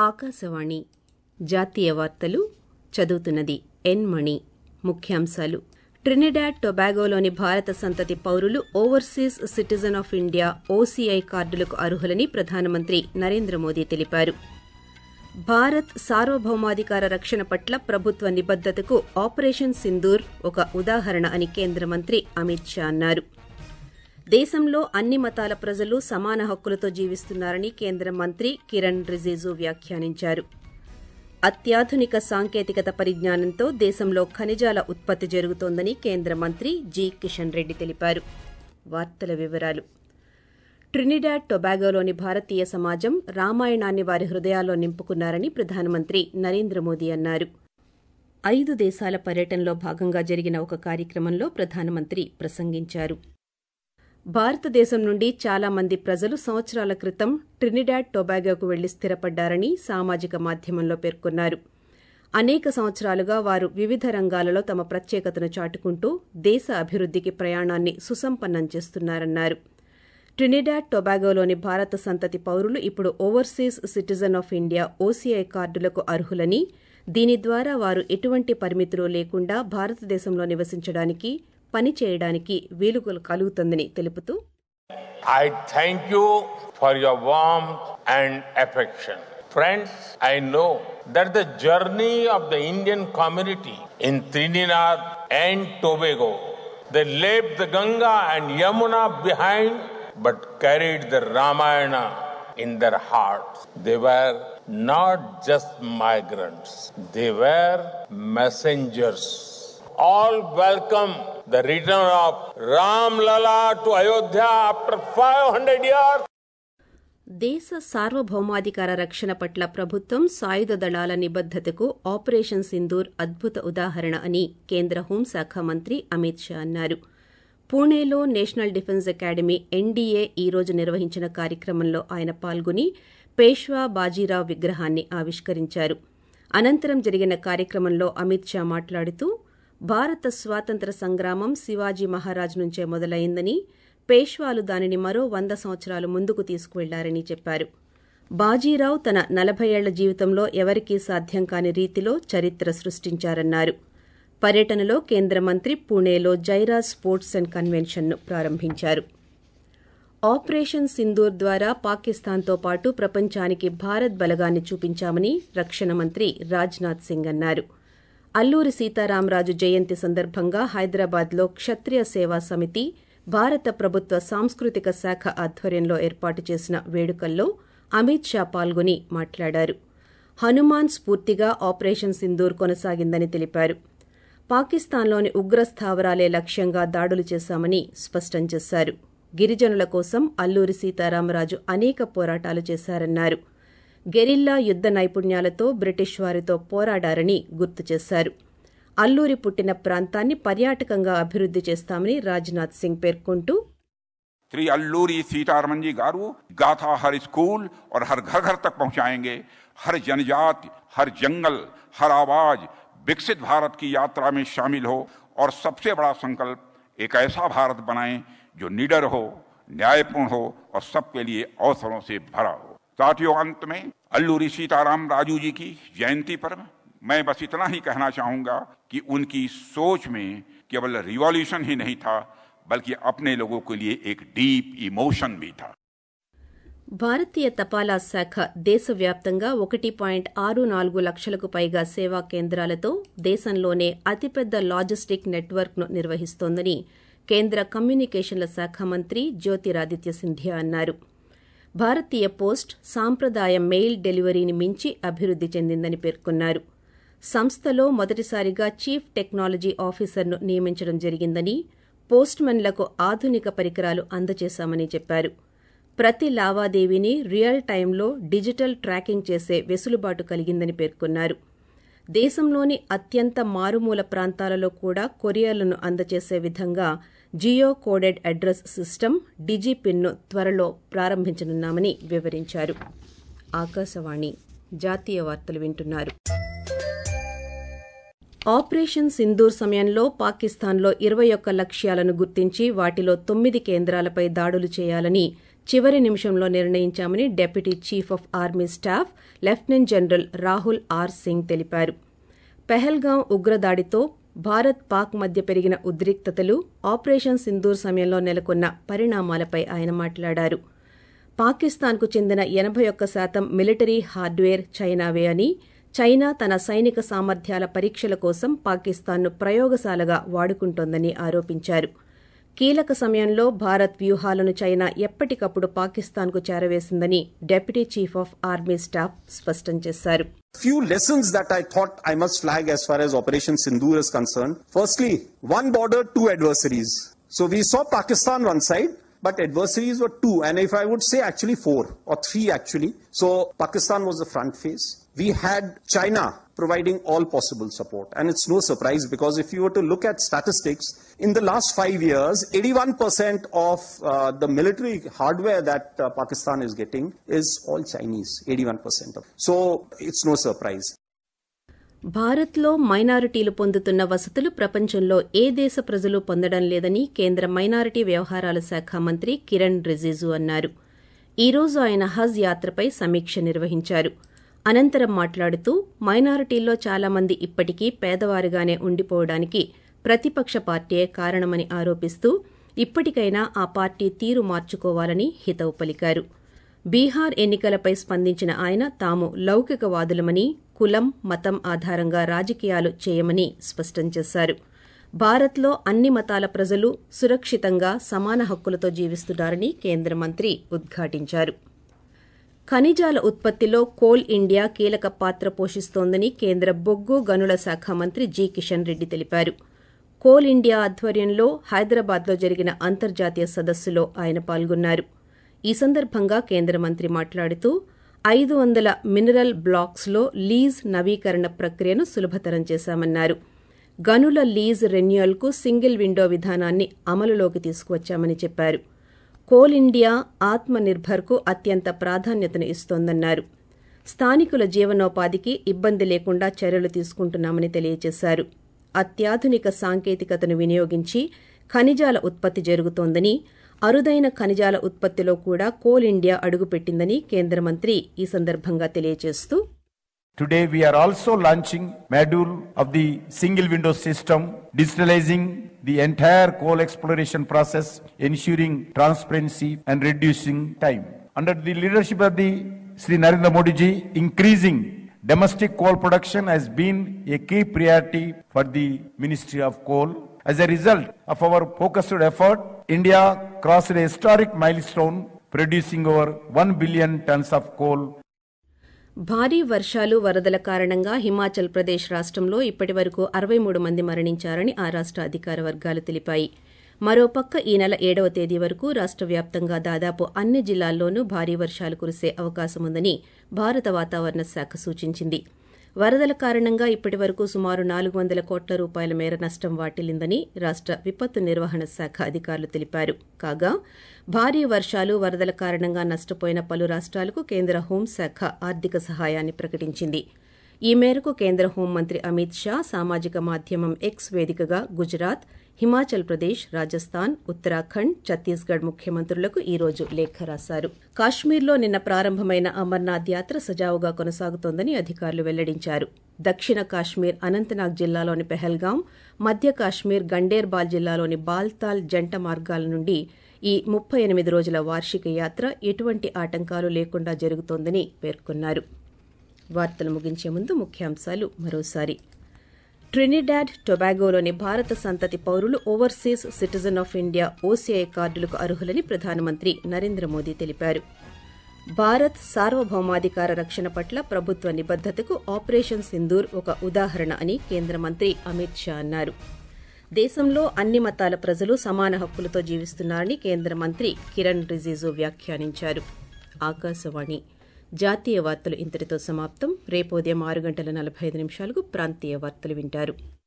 ఆకాశవాణి జాతీయ వార్తలు చదువుతున్నది ఎన్ మణి. ముఖ్యాంశాలు: ట్రినిడాడ్ టొబాగోలోని భారత సంతతి పౌరులు overseas citizen of India OCI కార్డులకు అర్హులని ప్రధానమంత్రి నరేంద్ర మోదీ తెలిపారు. భారత్ సార్వభౌమాధికార రక్షణ పట్ల ప్రభుత్వ నిబద్దతకు ఆపరేషన్ సింధూర్ ఒక ఉదాహరణ అని కేంద్ర మంత్రి అమిత్ షా అన్నారు. దేశంలో అన్ని మతాల ప్రజలు సమాన హక్కులతో జీవిస్తున్నారని కేంద్ర మంత్రి కిరణ్ రిజిజు వ్యాఖ్యానించారు. అత్యాధునిక సాంకేతికత పరిజ్ఞానంతో దేశంలో ఖనిజాల ఉత్పత్తి జరుగుతోందని కేంద్ర మంత్రి జి కిషన్ రెడ్డి తెలిపారు. వార్తల వివరాలు: ట్రినిడాడ్ టొబాగోలోని భారతీయ సమాజం రామాయణాన్ని వారి హృదయాల్లో నింపుకున్నారని ప్రధానమంత్రి నరేంద్ర మోదీ అన్నారు. 5 దేశాల పర్యటనలో భాగంగా జరిగిన ఒక కార్యక్రమంలో ప్రధానమంత్రి ప్రసంగించారు. భారతదేశం నుండి చాలా మంది ప్రజలు సంవత్సరాల క్రితం ట్రినిడాడ్ టొబాగోకు వెళ్లి స్థిరపడ్డారని సామాజిక మాధ్యమంలో పేర్కొన్నారు. అనేక సంవత్సరాలుగా వారు వివిధ రంగాలలో తమ ప్రత్యేకతను చాటుకుంటూ దేశ అభివృద్ధికి ప్రయాణాన్ని సుసంపన్నం చేస్తున్నారన్నారు. ట్రినిడాడ్ టొబాగోలోని భారత సంతతి పౌరులు ఇప్పుడు overseas citizen of India OCI కార్డులకు అర్హులని, దీని ద్వారా వారు ఎటువంటి పరిమితులు లేకుండా భారతదేశంలో నివసించడానికి, పని చేయడానికి వీలు కలుగుతుందని తెలుపుతూ, I thank you for your warmth and affection. Friends, I know that the journey of the Indian community in Trinidad and Tobago, they left the Ganga and Yamuna behind but carried the Ramayana in their hearts. They were not just migrants, they were messengers. All welcome the return of Ram Lala to Ayodhya after 500 years. దేశ సార్వభౌమాధికార రక్షణ పట్ల ప్రభుత్వం సాయుధ దళాల నిబద్దతకు operation Sindoor అద్భుత ఉదాహరణ అని కేంద్ర హోంశాఖ మంత్రి అమిత్ షా అన్నారు. పూణేలో నేషనల్ డిఫెన్స్ అకాడమీ ఎన్డీఏ ఈ రోజు నిర్వహించిన కార్యక్రమంలో ఆయన పాల్గొని పేష్వా బాజీరావ్ విగ్రహాన్ని ఆవిష్కరించారు. అనంతరం జరిగిన కార్యక్రమంలో అమిత్ షా మాట్లాడుతూ, భారత స్వాతంత్ర సంగ్రామం శివాజీ మహారాజ్ నుంచే మొదలైందని, పేష్వాలు దానిని మరో 100 సంవత్సరాలు ముందుకు తీసుకువెళ్లారని చెప్పారు. బాజీరావు తన 40 ఏళ్ల జీవితంలో ఎవరికీ సాధ్యం కాని రీతిలో చరిత్ర సృష్టించారన్నారు. పర్యటనలో కేంద్ర మంత్రి పూణేలో జైరాజ్ స్పోర్ట్స్ అండ్ కన్వెన్షన్ను ప్రారంభించారు. ఆపరేషన్ సింధూర్ ద్వారా పాకిస్తాన్తో పాటు ప్రపంచానికి భారత్ బలగాన్ని చూపించామని రక్షణ మంత్రి రాజ్నాథ్ సింగ్ అన్నారు. అల్లూరి సీతారామరాజు జయంతి సందర్భంగా హైదరాబాద్లో క్షత్రియ సేవా సమితి, భారత ప్రభుత్వ సాంస్కృతిక శాఖ ఆధ్వర్యంలో ఏర్పాటు చేసిన వేడుకల్లో అమిత్ షా పాల్గొని మాట్లాడారు. హనుమాన్ స్ఫూర్తిగా ఆపరేషన్ సింధూర్ కొనసాగిందని తెలిపారు. పాకిస్తాన్లోని ఉగ్రస్థావరాలే లక్ష్యంగా దాడులు చేశామని స్పష్టం చేశారు. గిరిజనుల కోసం అల్లూరి సీతారామరాజు అనేక పోరాటాలు చేశారన్నారు. గెరిల్లా యుద్ద నైపుణ్యాలతో బ్రిటిష్ వారితో పోరాడారని గుర్తు చేశారు. అల్లూరి పుట్టిన ప్రాంతాన్ని పర్యాటకంగా అభివృద్ధి చేస్తామని రాజ్నాథ్ సింగ్ పేర్కొంటూ, श्री अल्लूरी सीतारमन जी गारू गाथा हर स्कूल और हर घर घर तक पहुंचाएंगे. हर जनजाति, हर जंगल, हर आवाज विकसित भारत की यात्रा में शामिल हो और सबसे बड़ा संकल्प एक ऐसा भारत बनाएं जो निडर हो, न्यायपूर्ण हो और सबके लिए अवसरों से भरा हो. साथियों, अंत में अल्लूरी सीताराम राजू जी की जयंती पर मैं बस इतना ही कहना चाहूंगा कि उनकी सोच में केवल रिवॉल्यूशन ही नहीं था, बल्कि अपने लोगों के लिए एक डीप इमोशन भी था. భారతీయ తపాలా శాఖ దేశవ్యాప్తంగా 1.64 లక్షలకు పైగా సేవా కేంద్రాలతో దేశంలోనే అతిపెద్ద లాజిస్టిక్ నెట్వర్క్ను నిర్వహిస్తోందని కేంద్ర కమ్యూనికేషన్ల శాఖ మంత్రి జ్యోతిరాదిత్య సింధియా అన్నారు. భారతీయ పోస్ట్ సాంప్రదాయ మెయిల్ డెలివరీని మించి అభివృద్ధి చెందిందని పేర్కొన్నారు. సంస్థలో మొదటిసారిగా చీఫ్ టెక్నాలజీ ఆఫీసర్ను నియమించడం జరిగిందని, పోస్ట్మెన్లకు ఆధునిక పరికరాలు అందజేశామని చెప్పారు. ప్రతి లావాదేవీని రియల్ టైంలో డిజిటల్ ట్రాకింగ్ చేసే వెసులుబాటు కలిగిందని పేర్కొన్నారు. దేశంలోని అత్యంత మారుమూల ప్రాంతాలలో కూడా కొరియర్లను అందజేసే విధంగా జియో కోడెడ్ అడ్రస్ సిస్టమ్ డిజిపిన్ను త్వరలో ప్రారంభించనున్నామని వివరించారు. ఆకాశవాణి జాతీయ వార్తలు వింటున్నారు. ఆపరేషన్ సింధూర్ సమయంలో పాకిస్తాన్లో 21 లక్ష్యాలను గుర్తించి వాటిలో 9 కేంద్రాలపై దాడులు చేయాలని చివరి నిమిషంలో నిర్ణయించామని deputy chief of army staff lieutenant general Rahul R Singh తెలిపారు. పెహల్గాం ఉగ్రదాడితో భారత్ పాక్ మధ్య పెరిగిన ఉద్రిక్తతలు, ఆపరేషన్ సింధూర్ సమయంలో నెలకొన్న పరిణామాలపై ఆయన మాట్లాడారు. పాకిస్తాన్కు చెందిన 81% మిలిటరీ హార్డ్వేర్ చైనావే అని, చైనా తన సైనిక సామర్థ్యాల పరీక్షల కోసం పాకిస్తాన్ను ప్రయోగశాలగా వాడుకుంటోందని ఆరోపించారు. కీలక సమయంలో భారత్ వ్యూహాలను చైనా ఎప్పటికప్పుడు పాకిస్తాన్కు చేరవేసిందని deputy chief of army staff స్పష్టం చేశారు. Few lessons that I thought I must flag as far as Operation Sindoor is concerned. Firstly, one border, two adversaries. So we saw Pakistan one side, but adversaries were two, and if I would say actually four or three actually. So Pakistan was the front face. We had China providing all possible support, and it's no surprise because if you were to look at statistics, in the last 5 years, 81% of the military hardware that Pakistan is getting is all Chinese, 81% of. So it's no surprise. భారత్లో మైనారిటీలు పొందుతున్న వసతులు ప్రపంచంలో ఏ దేశ ప్రజలు పొందడం లేదని కేంద్ర మైనారిటీ వ్యవహారాల శాఖ మంత్రి కిరణ్ రిజిజు అన్నారు. ఈ రోజు ఆయన హజ్ యాత్రపై సమీక్ష నిర్వహించారు. అనంతరం మాట్లాడుతూ మైనారిటీల్లో చాలా మంది ఇప్పటికీ పేదవారుగానే ఉండిపోవడానికి ప్రతిపక్ష పార్టీయే కారణమని ఆరోపిస్తూ ఇప్పటికైనా ఆ పార్టీ తీరు మార్చుకోవాలని హితవు పలికారు. బీహార్ ఎన్నికలపై స్పందించిన ఆయన తాము లౌకికవాదులమని, కులం, మతం ఆధారంగా రాజకీయాలు చేయమని స్పష్టం చేశారు. భారత్లో అన్ని మతాల ప్రజలు సురక్షితంగా సమాన హక్కులతో జీవిస్తున్నారని కేంద్ర మంత్రి ఉద్ఘాటించారు. ఖనిజాల ఉత్పత్తిలో కోల్ ఇండియా కీలక పాత్ర పోషిస్తోందని కేంద్ర బొగ్గు గనుల శాఖ మంత్రి జి కిషన్ రెడ్డి తెలిపారు. కోల్ ఇండియా ఆధ్వర్యంలో హైదరాబాద్లో జరిగిన అంతర్జాతీయ సదస్సులో ఆయన పాల్గొన్నారు. ఈ సందర్భంగా కేంద్ర మంత్రి మాట్లాడుతూ 500 మినరల్ బ్లాక్స్లో లీజ్ నవీకరణ ప్రక్రియను సులభతరం చేశామన్నారు. గనుల లీజ్ రెన్యువల్కు సింగిల్ విండో విధానాన్ని అమలులోకి తీసుకువచ్చామని చెప్పారు. కోల్ ఇండియా ఆత్మ నిర్భర్కు అత్యంత ప్రాధాన్యతను ఇస్తోందన్నారు. స్థానికుల జీవనోపాధికి ఇబ్బంది లేకుండా చర్యలు తీసుకుంటున్నామని తెలియజేశారు. అత్యాధునిక సాంకేతికతను వినియోగించి ఖనిజాల ఉత్పత్తి జరుగుతోందని, అరుదైన ఖనిజాల ఉత్పత్తిలో కూడా కోల్ ఇండియా అడుగుపెట్టిందని కేంద్ర మంత్రి ఈ సందర్భంగా తెలియజేస్తూ Today we are also launching module of the single window system, digitalizing the entire coal exploration process, ensuring transparency and reducing time. Under the leadership of the Sri Narendra Modi ji, increasing domestic coal production has been a key priority for the Ministry of Coal. As a result of our focused effort, India crossed a historic milestone, producing over 1 billion tons of coal. భారీ వర్షాలు, వరదల కారణంగా హిమాచల్ ప్రదేశ్ రాష్టంలో ఇప్పటి వరకు 63 మంది మరణించారని ఆ రాష్ట అధికార వర్గాలు తెలిపాయి. మరోపక్క ఈ నెల 7వ తేదీ వరకు రాష్ట వ్యాప్తంగా దాదాపు అన్ని జిల్లాల్లోనూ భారీ వర్షాలు కురిసే అవకాశముందని భారత వాతావరణ శాఖ సూచించింది. వరదల కారణంగా ఇప్పటి వరకు సుమారు 400 కోట్ల రూపాయల మేర నష్టం వాటిల్లిందని రాష్ట విపత్తు నిర్వహణ శాఖ అధికారులు తెలిపారు. కాగా భారీ వర్షాలు, వరదల కారణంగా నష్టపోయిన పలు రాష్ట్రాలకు కేంద్ర హోంశాఖ ఆర్థిక సహాయాన్ని ప్రకటించింది. ఈ మేరకు కేంద్ర హోంమంత్రి అమిత్ షా సామాజిక మాధ్యమం ఎక్స్ వేదికగా గుజరాత్, హిమాచల్ ప్రదేశ్, రాజస్థాన్, ఉత్తరాఖండ్, ఛత్తీస్గఢ్ ముఖ్యమంత్రులకు ఈ రోజు లేఖ రాశారు. కాశ్మీర్లో నిన్న ప్రారంభమైన అమర్నాథ్ యాత్ర సజావుగా కొనసాగుతోందని అధికారులు వెల్లడించారు. దక్షిణ కాశ్మీర్ అనంతనాగ్ జిల్లాలోని పెహల్గాం, మధ్య కాశ్మీర్ గండేర్బాల్ జిల్లాలోని బాల్తాల్ జంట మార్గాల నుండి ఈ 38 రోజుల వార్షిక యాత్ర ఎటువంటి ఆటంకాలు లేకుండా జరుగుతోందని పేర్కొన్నారు. వార్తలు ముగించే ముందు ముఖ్యాంశాలు మరోసారి. ట్రినిడాడ్ టొబాగోలోని భారత సంతతి పౌరులు overseas citizen of India OCI కార్డులకు అర్హులని ప్రధానమంత్రి నరేంద్ర మోదీ తెలిపారు. భారత్ సార్వభౌమాధికార రక్షణ పట్ల ప్రభుత్వ నిబద్దతకు ఆపరేషన్ సింధూర్ ఒక ఉదాహరణ అని కేంద్ర మంత్రి అమిత్ షా అన్నారు. దేశంలో అన్ని మతాల ప్రజలు సమాన హక్కులతో జీవిస్తున్నారని కేంద్ర మంత్రి కిరణ్ రిజిజు వ్యాఖ్యానించారు. ఆకాశవాణి జాతీయ వార్తలు ఇంతటితో సమాప్తం. రేపు ఉదయం 6:45 ప్రాంతీయ వార్తలు వింటారు.